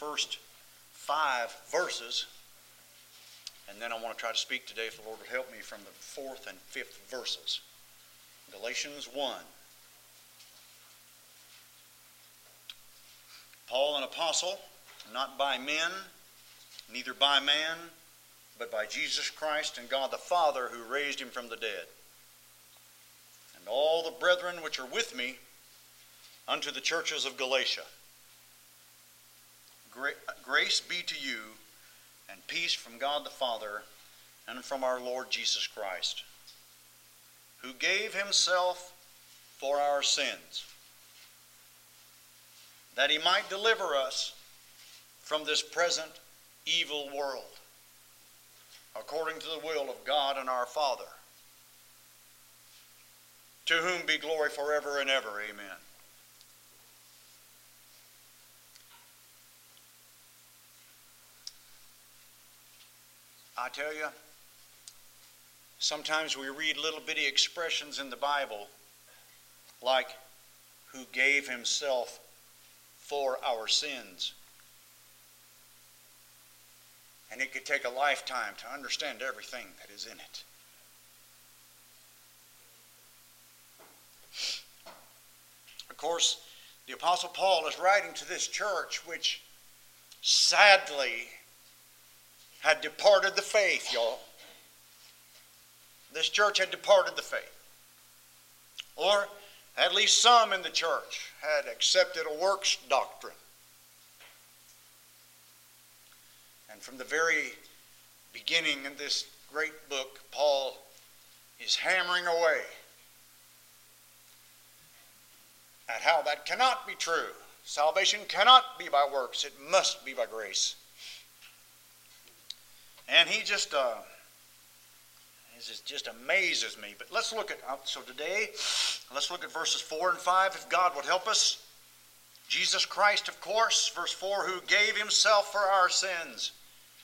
first 5 verses, and then I want to try to speak today, if the Lord would help me, from the 4th and 5th verses. Galatians 1. Paul, an apostle, not by men, neither by man, but by Jesus Christ and God the Father, who raised him from the dead. And all the brethren which are with me unto the churches of Galatia. Grace be to you, and peace from God the Father, and from our Lord Jesus Christ, who gave himself for our sins, that he might deliver us from this present evil world, according to the will of God and our Father, to whom be glory forever and ever. Amen. I tell you, sometimes we read little bitty expressions in the Bible like, who gave himself for our sins. And it could take a lifetime to understand everything that is in it. Of course, the Apostle Paul is writing to this church which sadly had departed the faith, y'all. This church had departed the faith. Or at least some in the church had accepted a works doctrine. And from the very beginning in this great book, Paul is hammering away at how that cannot be true. Salvation cannot be by works. It must be by grace. And he just amazes me. But let's look at, so today, let's look at verses 4 and 5, if God would help us. Jesus Christ, of course, verse 4, who gave himself for our sins.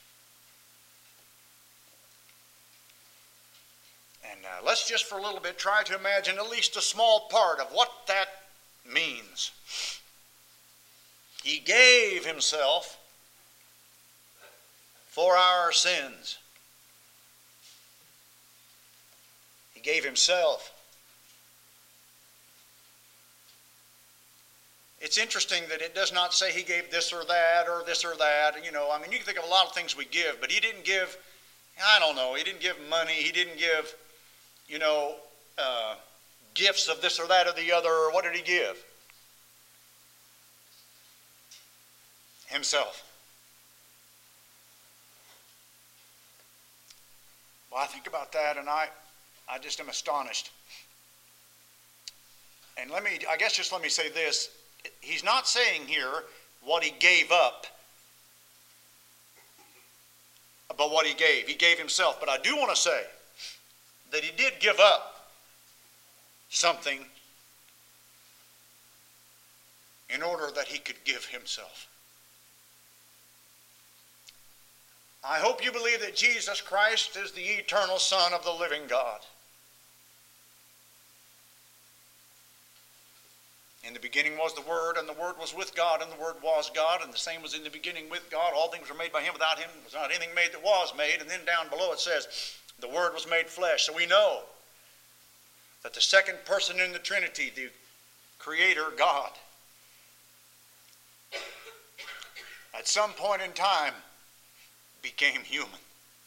And let's just for a little bit try to imagine at least a small part of what that means. He gave himself for our sins. He gave himself. It's interesting that it does not say he gave this or that or this or that. You know, I mean, you can think of a lot of things we give, but he didn't give, I don't know, he didn't give money, he didn't give, gifts of this or that or the other. What did he give? Himself. Well, I think about that and I just am astonished. And let me say this. He's not saying here what he gave up, but what he gave. He gave himself. But I do want to say that he did give up something in order that he could give himself. I hope you believe that Jesus Christ is the eternal Son of the living God. In the beginning was the Word, and the Word was with God, and the Word was God, and the same was in the beginning with God. All things were made by him. Without him was not anything made that was made. And then down below it says, the Word was made flesh. So we know that the second person in the Trinity, the Creator God, at some point in time became human.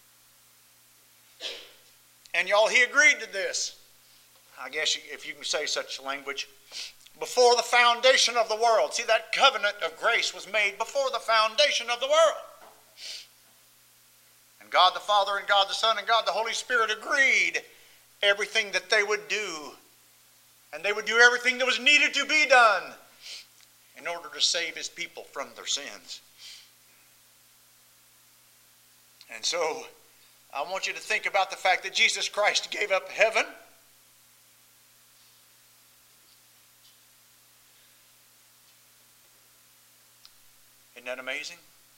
And y'all, he agreed to this. I guess if you can say such language. Before the foundation of the world. See, that covenant of grace was made before the foundation of the world. And God the Father and God the Son and God the Holy Spirit agreed everything that they would do. And they would do everything that was needed to be done in order to save his people from their sins. And so, I want you to think about the fact that Jesus Christ gave up heaven. Isn't that amazing?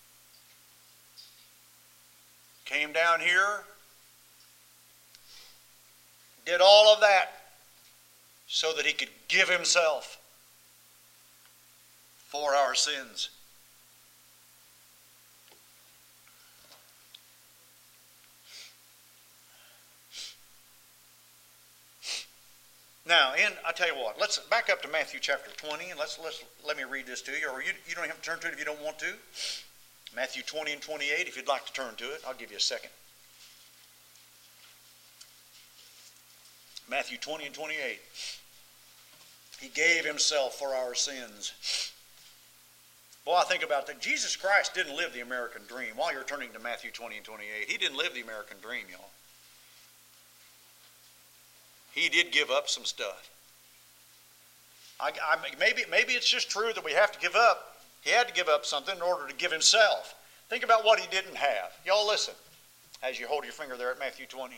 Came down here, did all of that so that he could give himself for our sins. Now, I tell you what, let's back up to Matthew chapter 20, and let me read this to you, or you don't have to turn to it if you don't want to. Matthew 20 and 28, if you'd like to turn to it, I'll give you a second. Matthew 20 and 28. He gave himself for our sins. Boy, I think about that. Jesus Christ didn't live the American dream. While you're turning to Matthew 20 and 28, he didn't live the American dream, y'all. He did give up some stuff. Maybe it's just true that we have to give up. He had to give up something in order to give himself. Think about what he didn't have. Y'all listen as you hold your finger there at Matthew 20.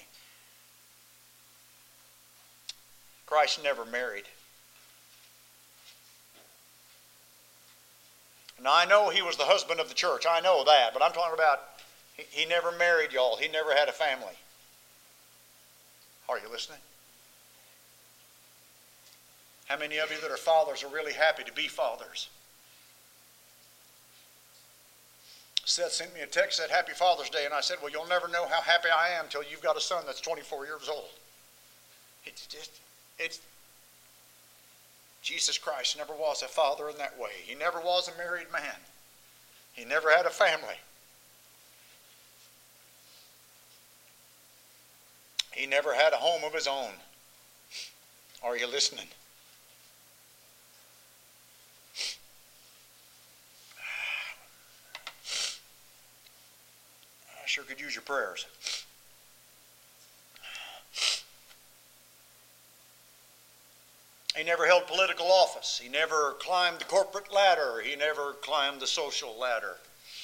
Christ never married. Now, I know he was the husband of the church. I know that. But I'm talking about he never married, y'all. He never had a family. Are you listening? How many of you that are fathers are really happy to be fathers? Seth sent me a text, said, Happy Father's Day. And I said, well, you'll never know how happy I am until you've got a son that's 24 years old. Jesus Christ never was a father in that way. He never was a married man. He never had a family. He never had a home of his own. Are you listening? I sure could use your prayers. He never held political office. He never climbed the corporate ladder. He never climbed the social ladder.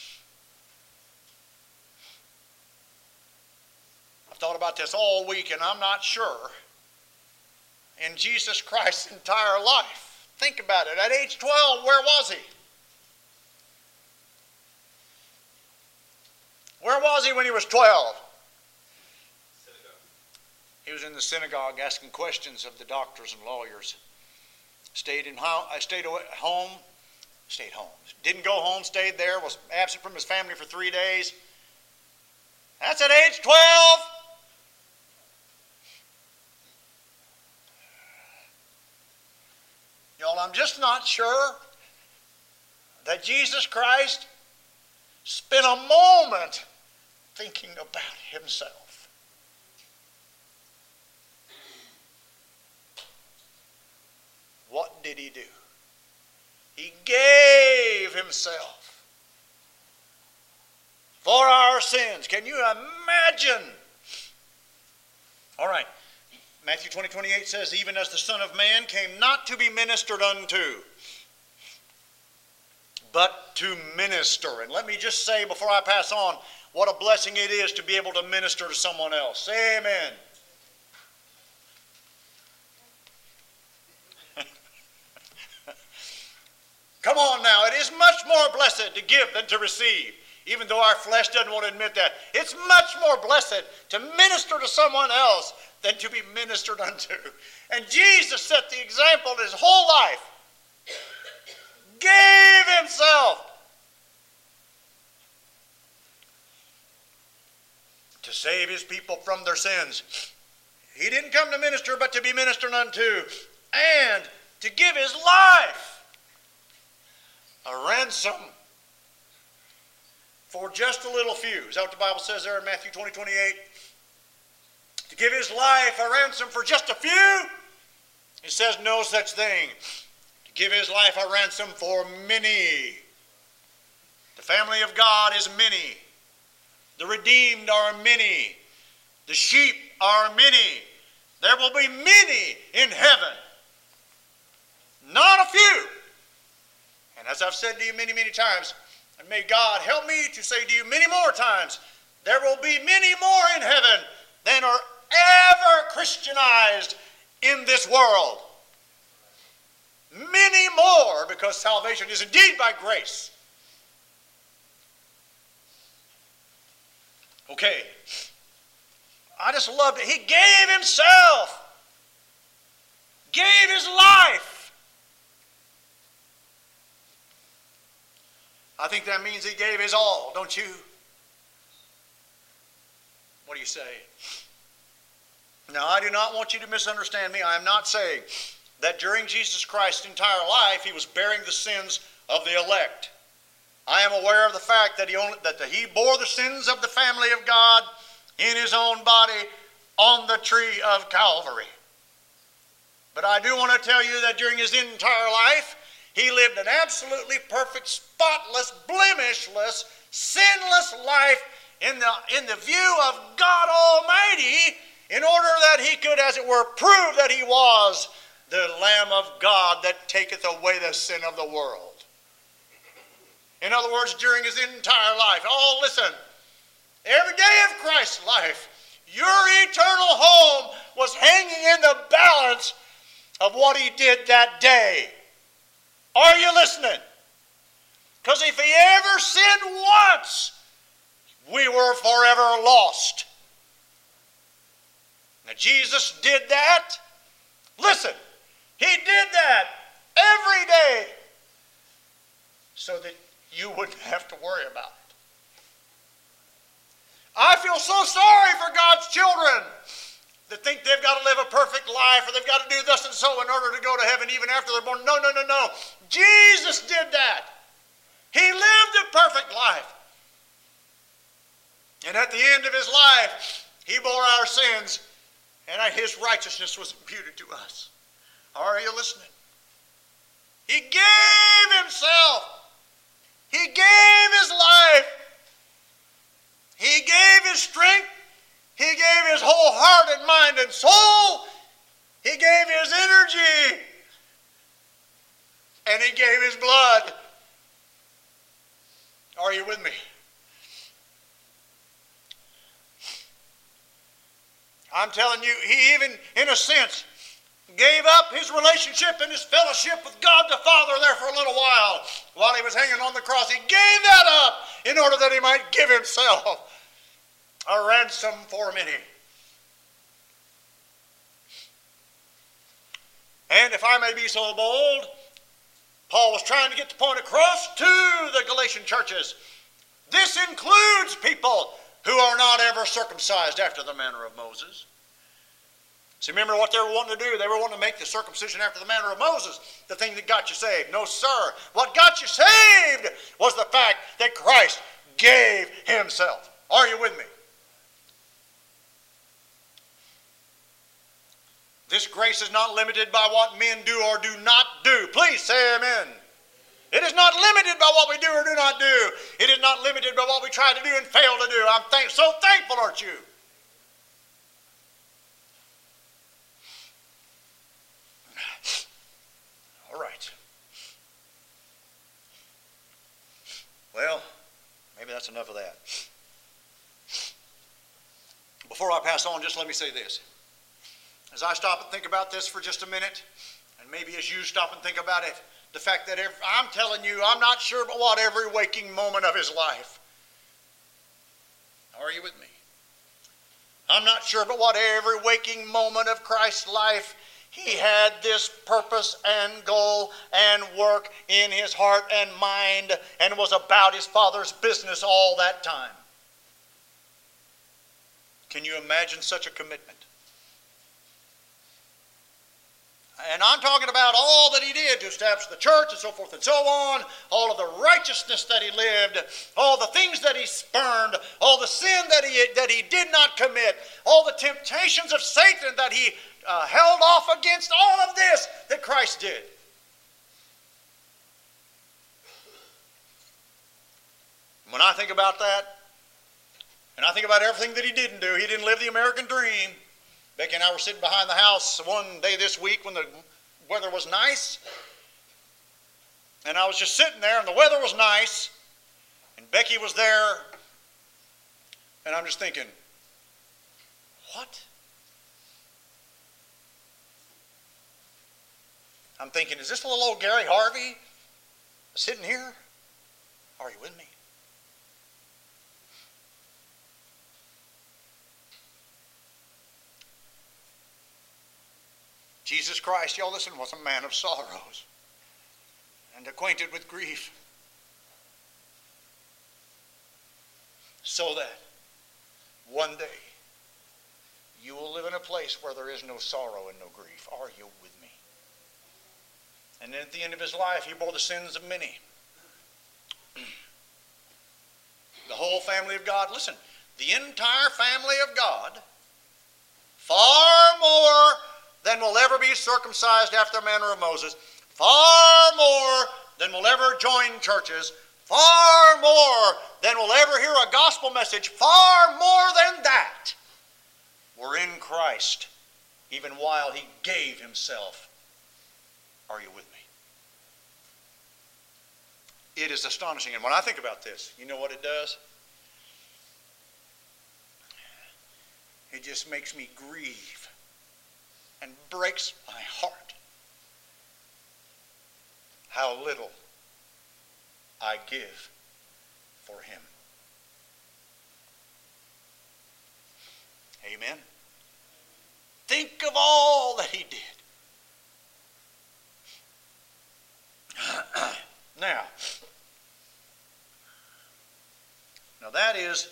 I've thought about this all week, and I'm not sure. In Jesus Christ's entire life, think about it. At age 12, where was he? Where was he when he was 12? He was in the synagogue asking questions of the doctors and lawyers. Stayed home. Didn't go home, stayed there, was absent from his family for 3 days. That's at age 12. Y'all, I'm just not sure that Jesus Christ spent a moment thinking about himself. What did he do? He gave himself for our sins. Can you imagine? All right. Matthew 20:28 says, even as the Son of Man came not to be ministered unto, but to minister. And let me just say before I pass on, what a blessing it is to be able to minister to someone else. Say amen. Come on now, it is much more blessed to give than to receive, even though our flesh doesn't want to admit that. It's much more blessed to minister to someone else than to be ministered unto. And Jesus set the example in his whole life. Gave himself to save his people from their sins. He didn't come to minister, but to be ministered unto, and to give his life a ransom for just a little few. Is that what the Bible says there in Matthew 20:28? To give his life a ransom for just a few? It says no such thing. To give his life a ransom for many. The family of God is many. The redeemed are many. The sheep are many. There will be many in heaven. Not a few. And as I've said to you many, many times, and may God help me to say to you many more times, there will be many more in heaven than are ever Christianized in this world. Many more, because salvation is indeed by grace. Okay. I just loved it. He gave himself. Gave his life. I think that means he gave his all, don't you? What do you say? Now, I do not want you to misunderstand me. I am not saying that during Jesus Christ's entire life he was bearing the sins of the elect. I am aware of the fact that he bore the sins of the family of God in his own body on the tree of Calvary. But I do want to tell you that during his entire life, he lived an absolutely perfect, spotless, blemishless, sinless life in the view of God Almighty, in order that he could, as it were, prove that he was the Lamb of God that taketh away the sin of the world. In other words, during his entire life. Oh, listen. Every day of Christ's life, your eternal home was hanging in the balance of what he did that day. Are you listening? Because if he ever sinned once, we were forever lost. Now, Jesus did that. Listen, he did that every day so that you wouldn't have to worry about it. I feel so sorry for God's children that think they've got to live a perfect life or they've got to do this and so in order to go to heaven even after they're born. No, no, no, no. Jesus did that. He lived a perfect life. And at the end of his life, he bore our sins and his righteousness was imputed to us. Are you listening? He gave himself. He gave his life. He gave his strength. He gave his whole heart and mind and soul. He gave his energy. And he gave his blood. Are you with me? I'm telling you, he even, in a sense, gave up his relationship and his fellowship with God the Father there for a little while he was hanging on the cross. He gave that up in order that he might give himself a ransom for many. And if I may be so bold, Paul was trying to get the point across to the Galatian churches. This includes people who are not ever circumcised after the manner of Moses. See, remember what they were wanting to do? They were wanting to make the circumcision after the manner of Moses the thing that got you saved. No, sir. What got you saved was the fact that Christ gave himself. Are you with me? This grace is not limited by what men do or do not do. Please say amen. It is not limited by what we do or do not do. It is not limited by what we try to do and fail to do. I'm so thankful, aren't you? All right. Well, maybe that's enough of that. Before I pass on, just let me say this. As I stop and think about this for just a minute, and maybe as you stop and think about it, the fact that I'm telling you, I'm not sure about what every waking moment of his life. Are you with me? I'm not sure about what every waking moment of Christ's life he had this purpose and goal and work in his heart and mind and was about his Father's business all that time. Can you imagine such a commitment? And I'm talking about all that he did to establish the church and so forth and so on, all of the righteousness that he lived, all the things that he spurned, all the sin that he did not commit, all the temptations of Satan that he held off against, all of this that Christ did. When I think about that, and I think about everything that he didn't do, he didn't live the American dream. Becky and I were sitting behind the house one day this week when the weather was nice. And I was just sitting there and the weather was nice. And Becky was there. And I'm just thinking, what? I'm thinking, is this little old Gary Harvey sitting here? Are you with me? Jesus Christ, y'all listen, was a man of sorrows and acquainted with grief, so that one day you will live in a place where there is no sorrow and no grief. Are you with me? And then at the end of his life, he bore the sins of many. The whole family of God. Listen, the entire family of God, far more than will ever be circumcised after the manner of Moses, far more than will ever join churches, far more than will ever hear a gospel message, far more than that, were in Christ, even while he gave himself. Are you with me? It is astonishing. And when I think about this, you know what it does? It just makes me grieve and breaks my heart how little I give for him. Amen. Think of all that he did. Now that is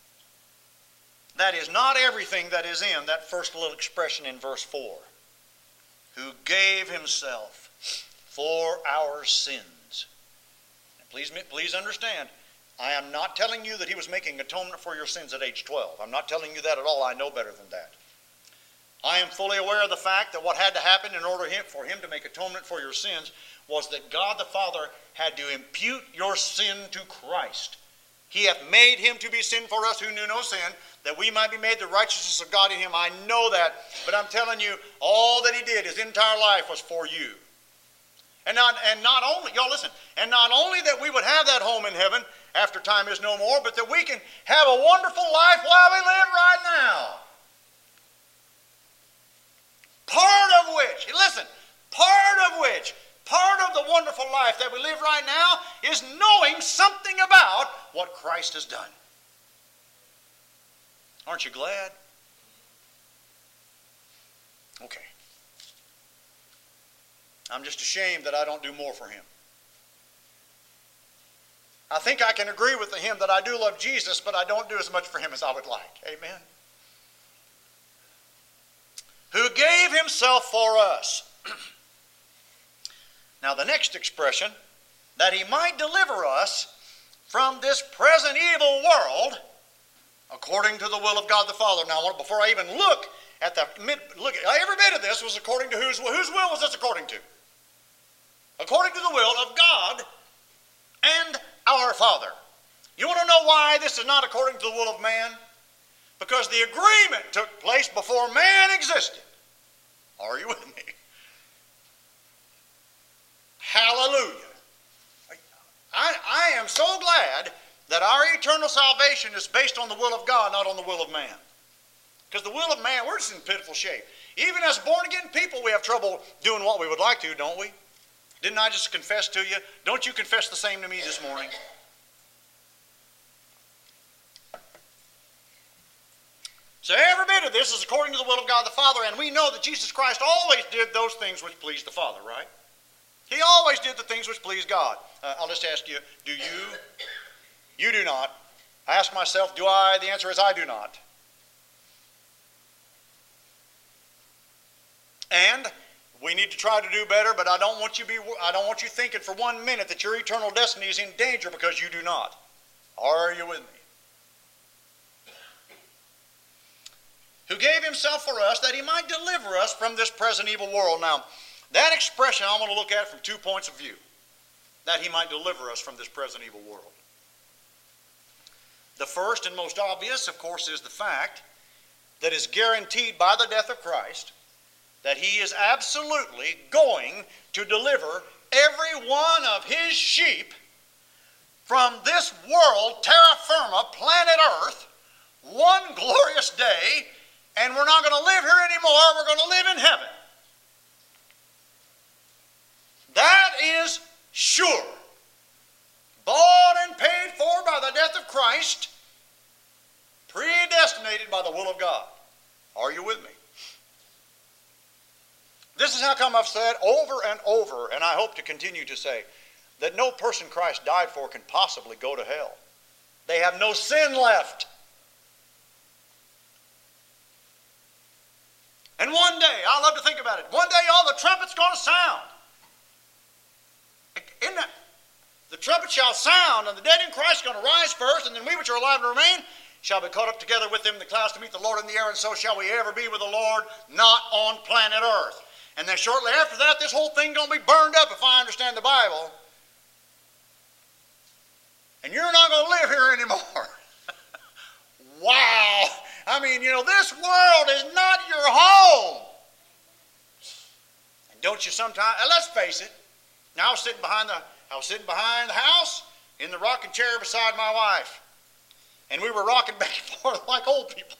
not everything that is in that first little expression in verse 4. Who gave himself for our sins. Please understand, I am not telling you that he was making atonement for your sins at age 12. I'm not telling you that at all. I know better than that. I am fully aware of the fact that what had to happen in order for him to make atonement for your sins was that God the Father had to impute your sin to Christ. He hath made him to be sin for us who knew no sin, that we might be made the righteousness of God in him. I know that, but I'm telling you, all that he did, his entire life was for you. And not only, y'all listen, and not only that we would have that home in heaven after time is no more, but that we can have a wonderful life while we live right now. Part of the wonderful life that we live right now is knowing something about what Christ has done. Aren't you glad? Okay. I'm just ashamed that I don't do more for him. I think I can agree with the hymn that I do love Jesus, but I don't do as much for him as I would like. Amen. Who gave himself for us. Now the next expression, that he might deliver us from this present evil world, according to the will of God the Father. Now before I even look at every bit of this was according to whose will was this according to? According to the will of God and our Father. You want to know why this is not according to the will of man? Because the agreement took place before man existed. Are you with me? Hallelujah. I am so glad that our eternal salvation is based on the will of God, not on the will of man. Because the will of man, we're just in pitiful shape. Even as born-again people, we have trouble doing what we would like to, don't we? Didn't I just confess to you? Don't you confess the same to me this morning? So every bit of this is according to the will of God the Father, and we know that Jesus Christ always did those things which pleased the Father, right? He always did the things which pleased God. I'll just ask you, do you? You do not. I ask myself, do I? The answer is I do not. And we need to try to do better, but I don't want you thinking for 1 minute that your eternal destiny is in danger because you do not. Are you with me? Who gave himself for us that he might deliver us from this present evil world. Now, that expression I want to look at from 2 points of view. That he might deliver us from this present evil world. The first and most obvious, of course, is the fact that is guaranteed by the death of Christ that he is absolutely going to deliver every one of his sheep from this world, terra firma, planet Earth, one glorious day, and we're not going to live here anymore, we're going to live in heaven. That is sure. Bought and paid for by the death of Christ, predestinated by the will of God. Are you with me? This is how come I've said over and over, and I hope to continue to say, that no person Christ died for can possibly go to hell. They have no sin left. And one day, I love to think about it, one day all the trumpet's going to sound. Isn't that? The trumpet shall sound, and the dead in Christ are going to rise first, and then we which are alive and remain shall be caught up together with them in the clouds to meet the Lord in the air, and so shall we ever be with the Lord, not on planet Earth. And then shortly after that, this whole thing going to be burned up if I understand the Bible. And you're not going to live here anymore. Wow. I mean, this world is not your home. And don't you sometimes, let's face it. Now I was sitting behind the house in the rocking chair beside my wife. And we were rocking back and forth like old people.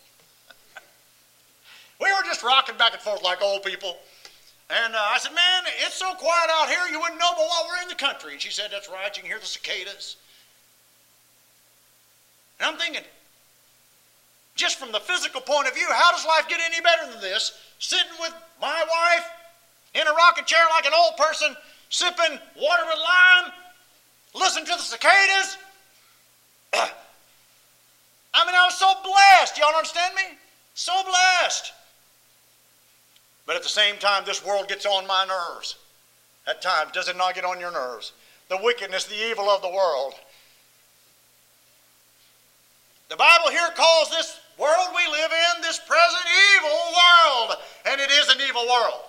We were just rocking back and forth like old people. And I said, man, it's so quiet out here, you wouldn't know but what we're in the country. And she said, that's right, you can hear the cicadas. And I'm thinking, just from the physical point of view, how does life get any better than this? Sitting with my wife in a rocking chair like an old person, sipping water with lime, listening to the cicadas. I mean, I was so blessed. Y'all understand me? So blessed. But at the same time, this world gets on my nerves. At times, does it not get on your nerves? The wickedness, the evil of the world. The Bible here calls this world we live in, this present evil world. And it is an evil world.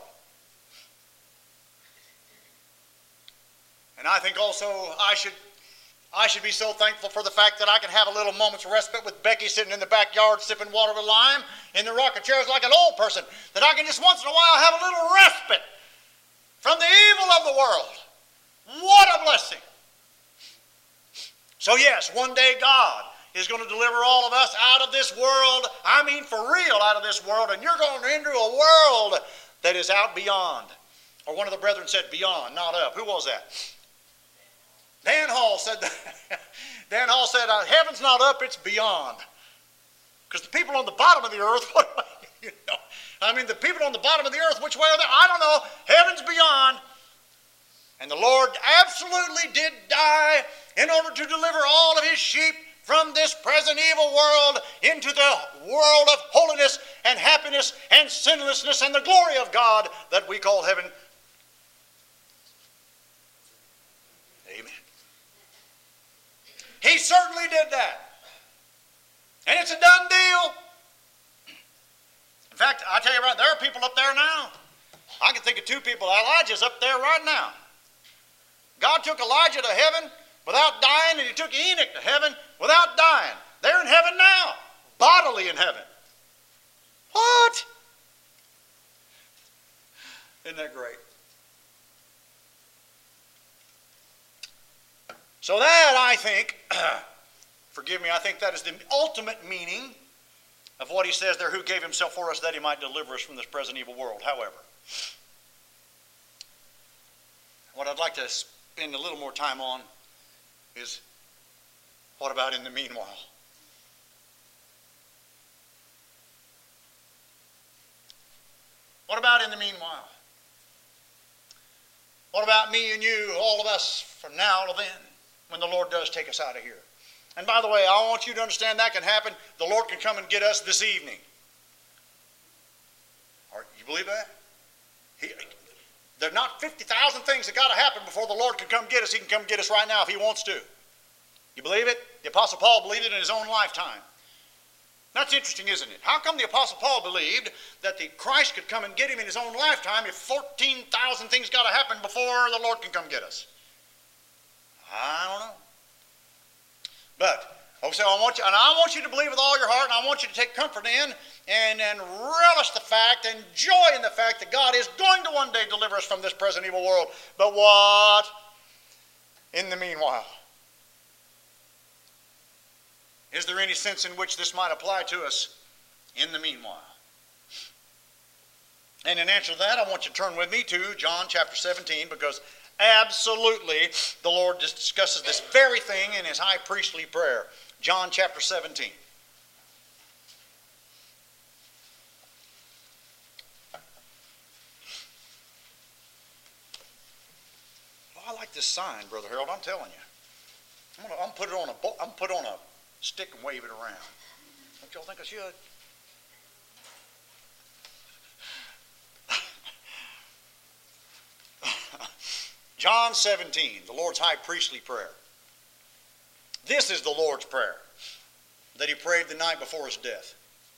And I think also I should be so thankful for the fact that I can have a little moment's respite with Becky sitting in the backyard sipping water with lime in the rocking chairs like an old person. That I can just once in a while have a little respite from the evil of the world. What a blessing. So yes, one day God is going to deliver all of us out of this world. I mean for real out of this world. And you're going into a world that is out beyond. Or one of the brethren said beyond, not up. Who was that? Dan Hall said that. Dan Hall said, heaven's not up, it's beyond. Because the people on the bottom of the earth, the people on the bottom of the earth, which way are they? I don't know. Heaven's beyond. And the Lord absolutely did die in order to deliver all of his sheep from this present evil world into the world of holiness and happiness and sinlessness and the glory of God that we call heaven. Amen. He certainly did that. And it's a done deal. In fact, I tell you right, there are people up there now. I can think of two people. Elijah's up there right now. God took Elijah to heaven without dying, and he took Enoch to heaven without dying. They're in heaven now, bodily in heaven. What? Isn't that great? So that, I think, forgive me, I think that is the ultimate meaning of what he says there, who gave himself for us that he might deliver us from this present evil world. However, what I'd like to spend a little more time on is, what about in the meanwhile? What about in the meanwhile? What about me and you, all of us, from now to then, when the Lord does take us out of here? And by the way, I want you to understand that can happen. The Lord can come and get us this evening. You believe that? There are not 50,000 things that got to happen before the Lord can come get us. He can come get us right now if he wants to. You believe it? The Apostle Paul believed it in his own lifetime. That's interesting, isn't it? How come the Apostle Paul believed that the Christ could come and get him in his own lifetime if 14,000 things got to happen before the Lord can come get us? I don't know. But, so I want you to believe with all your heart, and I want you to take comfort in and relish the fact and joy in the fact that God is going to one day deliver us from this present evil world. But what? In the meanwhile. Is there any sense in which this might apply to us in the meanwhile? And in answer to that, I want you to turn with me to John chapter 17, because absolutely the Lord just discusses this very thing in his high priestly prayer. John chapter 17. Well, I like this sign, Brother Harold, I'm telling you. I'm going to put it on a stick and wave it around. Don't y'all think I should? John 17, the Lord's high priestly prayer. This is the Lord's prayer that he prayed the night before his death.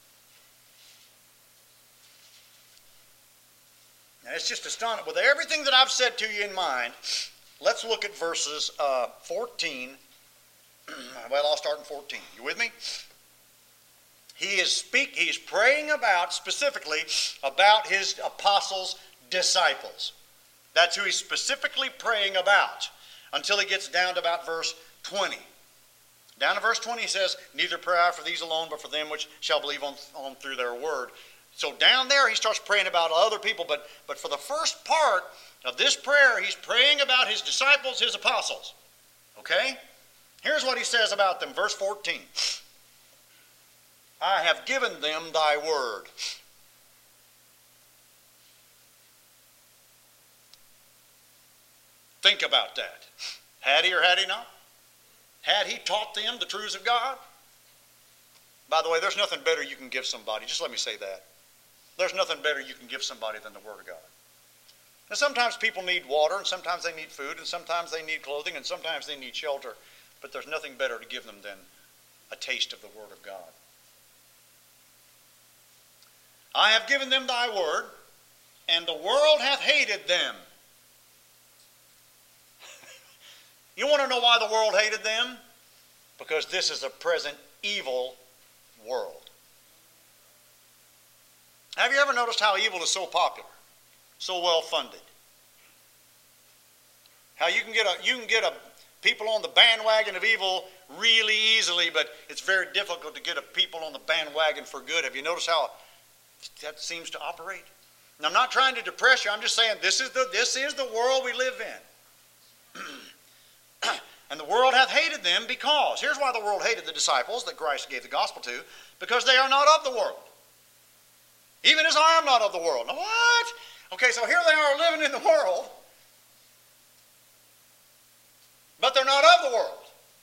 Now, it's just astonishing. With everything that I've said to you in mind, let's look at verses 14. Well, I'll start in 14. You with me? He's praying specifically about his apostles' disciples. That's who he's specifically praying about until he gets down to about verse 20. Down to verse 20 he says, neither pray I for these alone, but for them which shall believe on through their word. So down there he starts praying about other people, but for the first part of this prayer, he's praying about his disciples, his apostles. Okay? Here's what he says about them, verse 14. I have given them thy word. Think about that. Had he or had he not? Had he taught them the truths of God? By the way, there's nothing better you can give somebody. Just let me say that. There's nothing better you can give somebody than the Word of God. Now, sometimes people need water, and sometimes they need food, and sometimes they need clothing, and sometimes they need shelter. But there's nothing better to give them than a taste of the Word of God. I have given them thy word, and the world hath hated them. You want to know why the world hated them? Because this is a present evil world. Have you ever noticed how evil is so popular, so well funded? How you can get people on the bandwagon of evil really easily, but it's very difficult to get people on the bandwagon for good. Have you noticed how that seems to operate? And I'm not trying to depress you. I'm just saying this is the world we live in. And the world hath hated them because, here's why the world hated the disciples that Christ gave the gospel to, because they are not of the world. Even as I am not of the world. Now what? Okay, so here they are living in the world, but they're not of the world.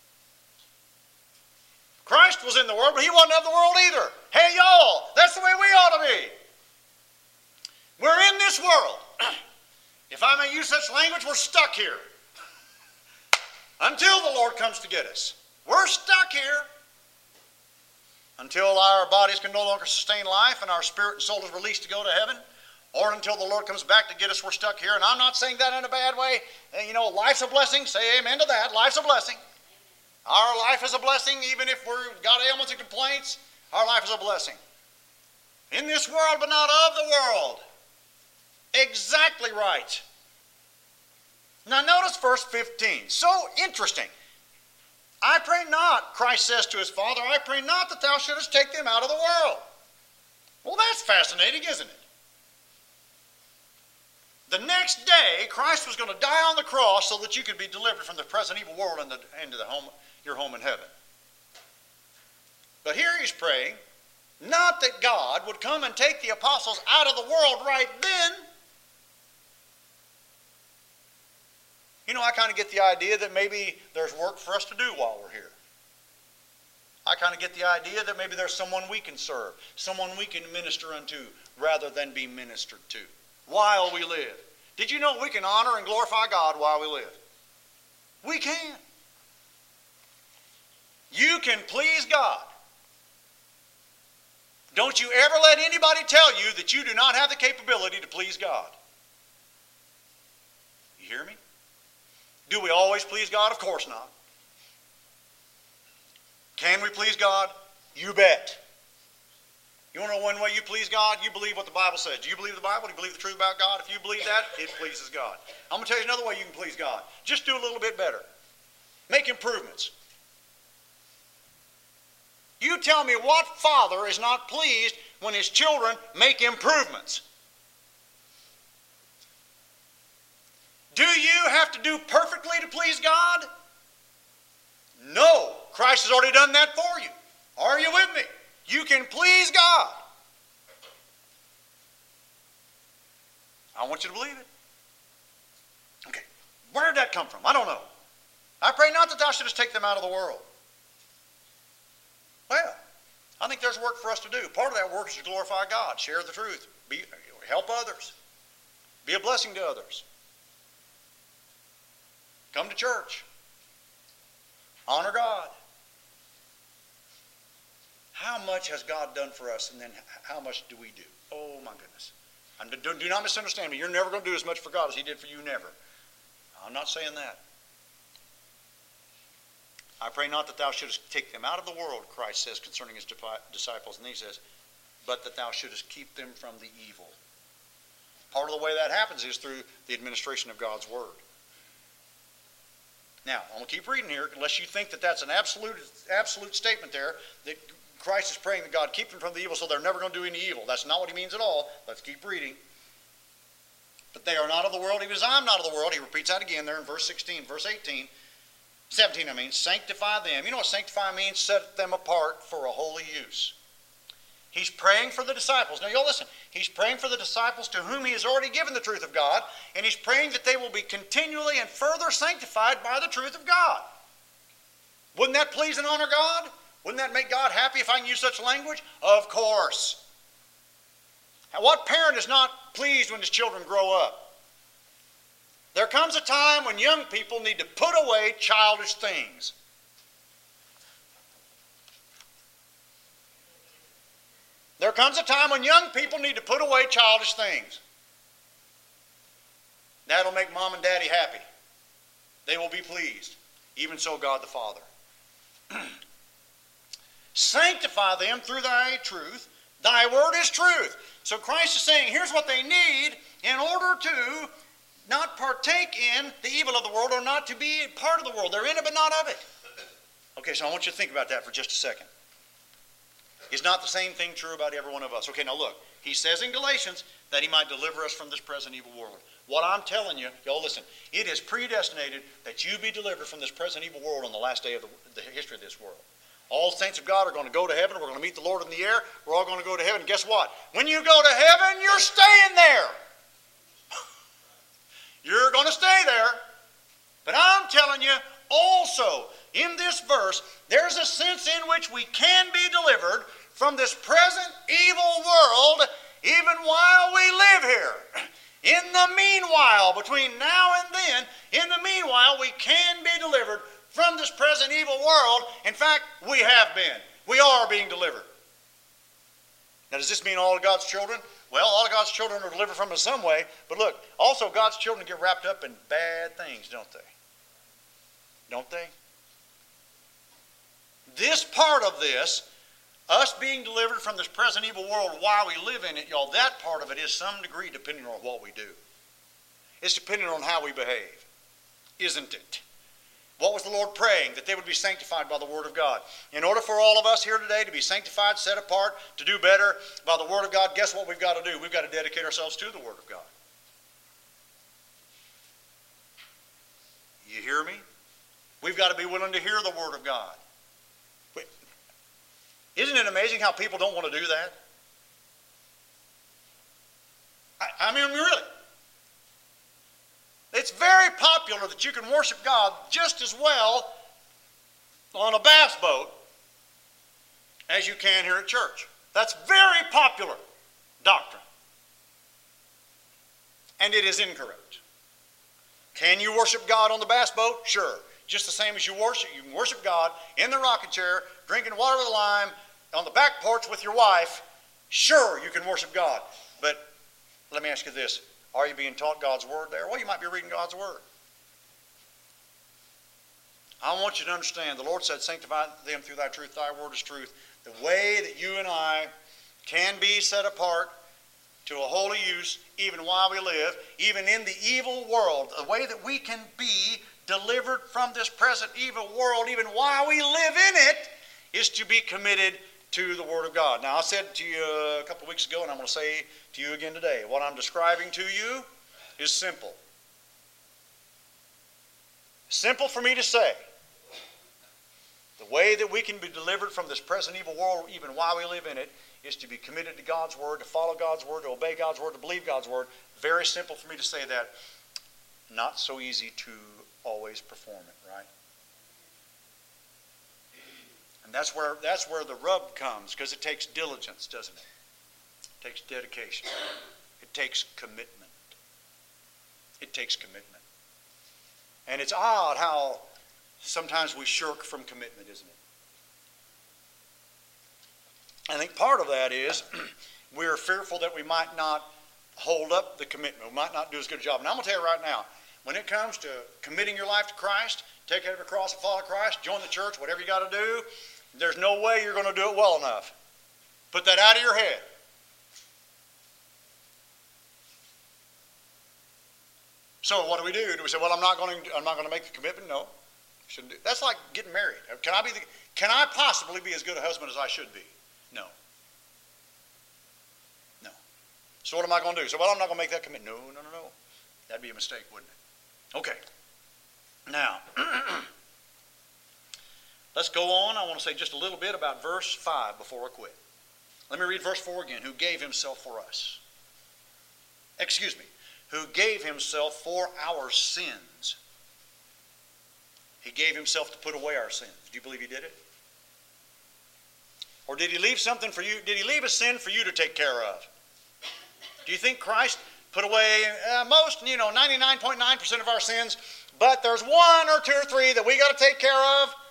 Christ was in the world, but he wasn't of the world either. Hey y'all, that's the way we ought to be. We're in this world. If I may use such language, we're stuck here. Until the Lord comes to get us. We're stuck here. Until our bodies can no longer sustain life and our spirit and soul is released to go to heaven. Or until the Lord comes back to get us, we're stuck here. And I'm not saying that in a bad way. And you know, life's a blessing. Say amen to that. Life's a blessing. Our life is a blessing, even if we've got ailments and complaints. Our life is a blessing. In this world, but not of the world. Exactly right. Now notice verse 15. So interesting. I pray not, Christ says to his Father, I pray not that thou shouldest take them out of the world. Well, that's fascinating, isn't it? The next day, Christ was going to die on the cross so that you could be delivered from the present evil world into your home in heaven. But here he's praying, not that God would come and take the apostles out of the world right then. You know, I kind of get the idea that maybe there's work for us to do while we're here. I kind of get the idea that maybe there's someone we can serve, someone we can minister unto rather than be ministered to while we live. Did you know we can honor and glorify God while we live? We can. You can please God. Don't you ever let anybody tell you that you do not have the capability to please God. You hear me? Do we always please God? Of course not. Can we please God? You bet. You want to know one way you please God? You believe what the Bible says. Do you believe the Bible? Do you believe the truth about God? If you believe that, it pleases God. I'm going to tell you another way you can please God. Just do a little bit better. Make improvements. You tell me what father is not pleased when his children make improvements? Do you have to do perfectly to please God? No. Christ has already done that for you. Are you with me? You can please God. I want you to believe it. Okay. Where did that come from? I don't know. I pray not that thou shouldest take them out of the world. Well, I think there's work for us to do. Part of that work is to glorify God, share the truth, help others, be a blessing to others. Come to church. Honor God. How much has God done for us, and then how much do we do? Oh, my goodness. Do not misunderstand me. You're never going to do as much for God as He did for you, never. I'm not saying that. I pray not that thou shouldest take them out of the world, Christ says concerning His disciples. And He says, but that thou shouldest keep them from the evil. Part of the way that happens is through the administration of God's Word. Now, I'm going to keep reading here, unless you think that that's an absolute statement there, that Christ is praying that God keep them from the evil so they're never going to do any evil. That's not what He means at all. Let's keep reading. But they are not of the world, even as I am not of the world. He repeats that again there in verse 17, sanctify them. You know what sanctify means? Set them apart for a holy use. He's praying for the disciples. Now, y'all listen. He's praying for the disciples to whom He has already given the truth of God, and He's praying that they will be continually and further sanctified by the truth of God. Wouldn't that please and honor God? Wouldn't that make God happy if I can use such language? Of course. Now, what parent is not pleased when his children grow up? There comes a time when young people need to put away childish things. There comes a time when young people need to put away childish things. That'll make mom and daddy happy. They will be pleased. Even so, God the Father. Sanctify them through thy truth. Thy word is truth. So Christ is saying, here's what they need in order to not partake in the evil of the world, or not to be part of the world. They're in it, but not of it. Okay, so I want you to think about that for just a second. Is not the same thing true about every one of us? Okay, now look. He says in Galatians that He might deliver us from this present evil world. What I'm telling you, y'all listen, it is predestinated that you be delivered from this present evil world on the last day of the history of this world. All the saints of God are going to go to heaven. We're going to meet the Lord in the air. We're all going to go to heaven. Guess what? When you go to heaven, you're staying there. You're going to stay there. But I'm telling you, also, in this verse, there's a sense in which we can be delivered from this present evil world even while we live here. In the meanwhile, between now and then, in the meanwhile, we can be delivered from this present evil world. In fact, we have been. We are being delivered. Now, does this mean all of God's children? Well, all of God's children are delivered from in some way. But look, also God's children get wrapped up in bad things, don't they? Don't they? This part of this, us being delivered from this present evil world while we live in it, y'all, that part of it is some degree depending on what we do. It's depending on how we behave, isn't it? What was the Lord praying? That they would be sanctified by the Word of God. In order for all of us here today to be sanctified, set apart, to do better by the Word of God, guess what we've got to do? We've got to dedicate ourselves to the Word of God. You hear me? We've got to be willing to hear the Word of God. Isn't it amazing how people don't want to do that? I mean, really. It's very popular that you can worship God just as well on a bass boat as you can here at church. That's very popular doctrine. And it is incorrect. Can you worship God on the bass boat? Sure. Just the same as you can worship God in the rocking chair, drinking water with a lime, on the back porch with your wife. Sure, you can worship God. But let me ask you this. Are you being taught God's Word there? Well, you might be reading God's Word. I want you to understand, the Lord said, sanctify them through thy truth. Thy word is truth. The way that you and I can be set apart to a holy use, even while we live, even in the evil world, the way that we can be delivered from this present evil world, even while we live in it, is to be committed to the Word of God. Now, I said to you a couple of weeks ago, and I'm going to say to you again today, what I'm describing to you is simple. Simple for me to say. The way that we can be delivered from this present evil world, even while we live in it, is to be committed to God's Word, to follow God's Word, to obey God's Word, to believe God's Word. Very simple for me to say that. Not so easy to always perform it, right? And that's where the rub comes, because it takes diligence, doesn't it? It takes dedication. It takes commitment. It takes commitment. And it's odd how sometimes we shirk from commitment, isn't it? I think part of that is we're fearful that we might not hold up the commitment. We might not do as good a job. And I'm going to tell you right now, when it comes to committing your life to Christ, take up the cross and follow Christ, join the church, whatever you got to do, there's no way you're going to do it well enough. Put that out of your head. So what do? Do we say, well, I'm not going to make the commitment? No. Shouldn't do. That's like getting married. Can I possibly be as good a husband as I should be? No. No. So what am I going to do? So, well, I'm not going to make that commitment. No. That'd be a mistake, wouldn't it? Okay. Now, let's go on. I want to say just a little bit about verse 5 before I quit. Let me read verse 4 again. Who gave himself for us. Excuse me. Who gave himself for our sins. He gave himself to put away our sins. Do you believe he did it? Or did he leave something for you? Did he leave a sin for you to take care of? Do you think Christ put away most, 99.9% of our sins, but there's 1 or 2 or 3 that we got to take care of?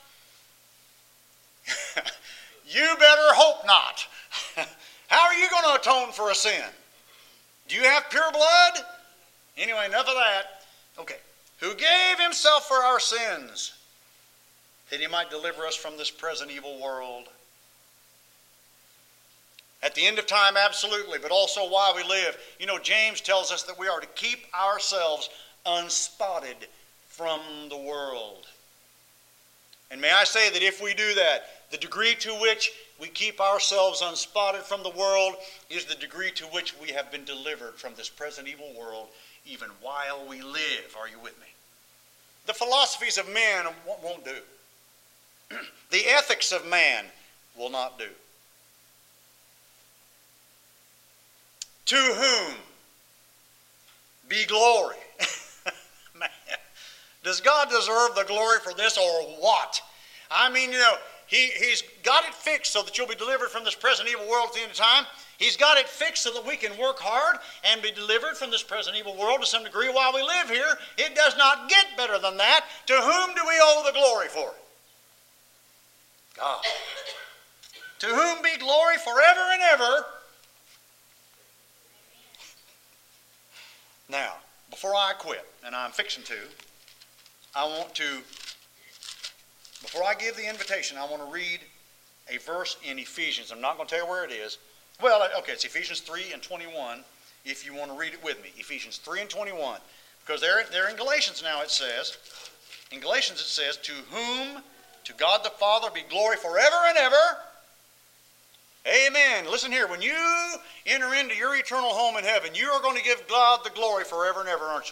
You better hope not. How are you going to atone for a sin? Do you have pure blood? Anyway, enough of that. Okay. Who gave himself for our sins, that he might deliver us from this present evil world. At the end of time, absolutely, but also while we live. James tells us that we are to keep ourselves unspotted from the world. And may I say that if we do that, the degree to which we keep ourselves unspotted from the world is the degree to which we have been delivered from this present evil world even while we live. Are you with me? The philosophies of men won't do. The ethics of man will not do. To whom be glory? Man, does God deserve the glory for this or what? I mean, He's got it fixed so that you'll be delivered from this present evil world at the end of time. He's got it fixed so that we can work hard and be delivered from this present evil world to some degree while we live here. It does not get better than that. To whom do we owe the glory for it? God. To whom be glory forever and ever. Now, before I quit, and I'm fixing to, before I give the invitation, I want to read a verse in Ephesians. I'm not going to tell you where it is. Well, okay, it's Ephesians 3 and 21, if you want to read it with me. Ephesians 3 and 21. Because there in Galatians now it says, to whom, to God the Father, be glory forever and ever. Amen. Listen here, when you enter into your eternal home in heaven, you are going to give God the glory forever and ever, aren't you?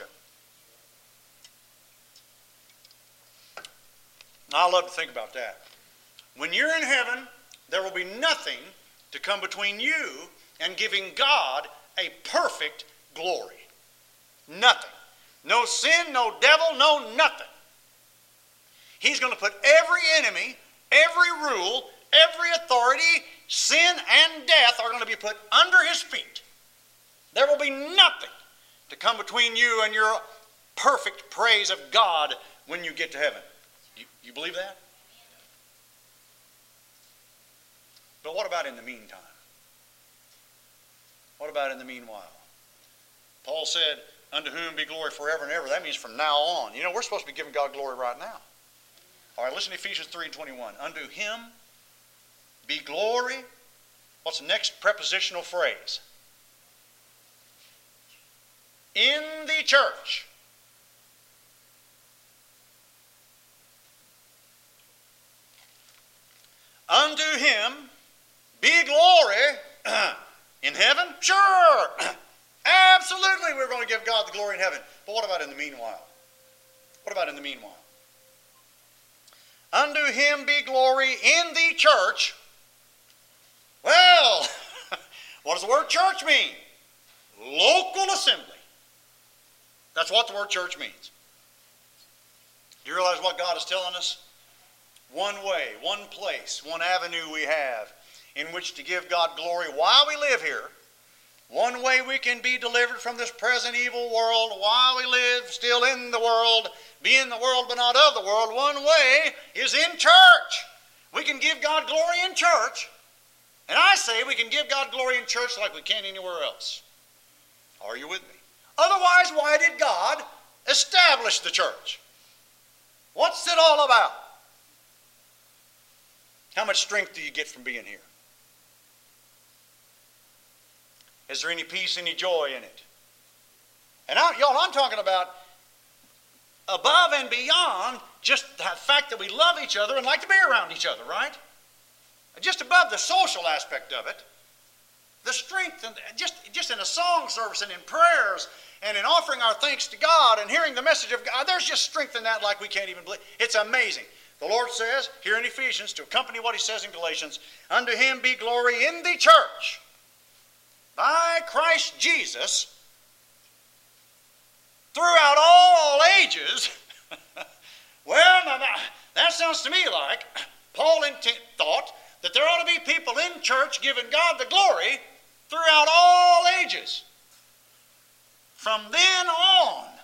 I love to think about that. When you're in heaven, there will be nothing to come between you and giving God a perfect glory. Nothing. No sin, no devil, no nothing. He's going to put every enemy, every rule, every authority, sin and death are going to be put under his feet. There will be nothing to come between you and your perfect praise of God when you get to heaven. You believe that? But what about in the meantime? What about in the meanwhile? Paul said, unto whom be glory forever and ever. That means from now on. We're supposed to be giving God glory right now. All right, listen to Ephesians 3 and 21. Unto him be glory. What's the next prepositional phrase? In the church. Unto him be glory in heaven? Sure. Absolutely we're going to give God the glory in heaven. But what about in the meanwhile? What about in the meanwhile? Unto him be glory in the church. Well, what does the word church mean? Local assembly. That's what the word church means. Do you realize what God is telling us? One way, one place, one avenue we have in which to give God glory while we live here One way we can be delivered from this present evil world while we live still in the world, be in the world but not of the world, one way is in church. We can give God glory in church. And I say we can give God glory in church like we can't anywhere else. Are you with me? Otherwise, why did God establish the church? What's it all about? How much strength do you get from being here? Is there any peace, any joy in it? And y'all, I'm talking about above and beyond just the fact that we love each other and like to be around each other, right? Just above the social aspect of it, the strength, and just in a song service and in prayers and in offering our thanks to God and hearing the message of God, there's just strength in that like we can't even believe. It's amazing. The Lord says here in Ephesians, to accompany what he says in Galatians, unto him be glory in the church by Christ Jesus throughout all ages. Well, now that sounds to me like Paul thought that there ought to be people in church giving God the glory throughout all ages. From then on,